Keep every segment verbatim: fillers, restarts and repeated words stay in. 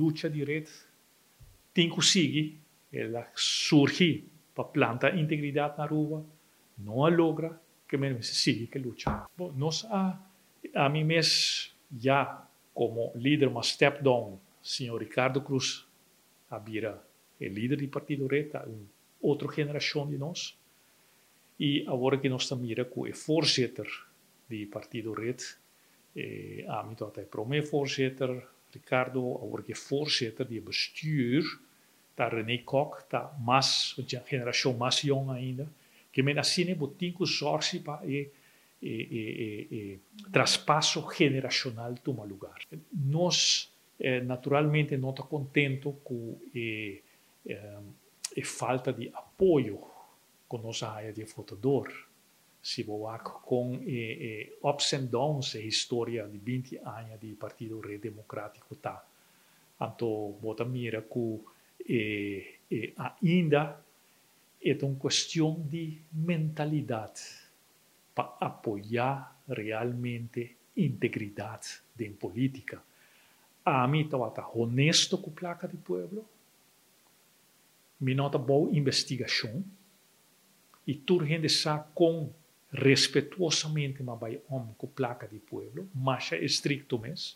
lucha direita tem que seguir, ela surge para plantar integridade na rua, não a logra, que mesmo se sigue que lucha. Bom, nós, a, a mim mesmo, já como líder, uma step down, senhor Ricardo Cruz, a vira é líder do Partido Reta, uma outra geração de nós, e agora que nós estamos mira com o voorzitter do Partido Reta, eh, a mim até promê voorzitter, Ricardo, agora que é voorzitter do bestuur, tá René Kok, tá mais, uma geração mais jovem ainda, que me assim é botinho que sorge para e, e, e, e, traspasso generacional toma lugar. Nós, eh, naturalmente, não estamos contentos com a eh, falta de apoio com nossa área de votador. Se você com eh, eh, ups and downs, a história de vinte anos do Partido Rede Democrático, tá. Então, você mira que eh, eh, ainda é uma questão de mentalidade para apoiar realmente integridade da política. A mim está honesto com a placa do povo, me nota boa investigação, e tudo gente sabe com respetuosamente mas vai om com a placa do povo, mas é estricto mesmo,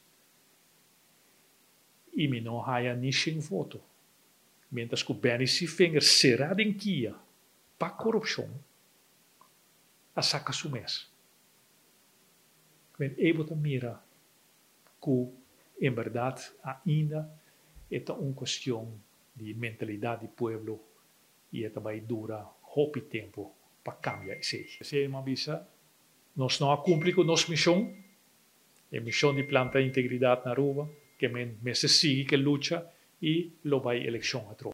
e me não há nem sem voto. Mientras que o Benny Finger será de Kia para a corrupção, a saca su mês. Eu vou mira que, em verdade, ainda é uma questão de mentalidade do povo e é também dura pouco tempo para cambiar isso. Se é uma visa, nós não cumprimos com nossa missão, a missão de plantar integridade na rua, que me se sigue que luta e lo vai eleição a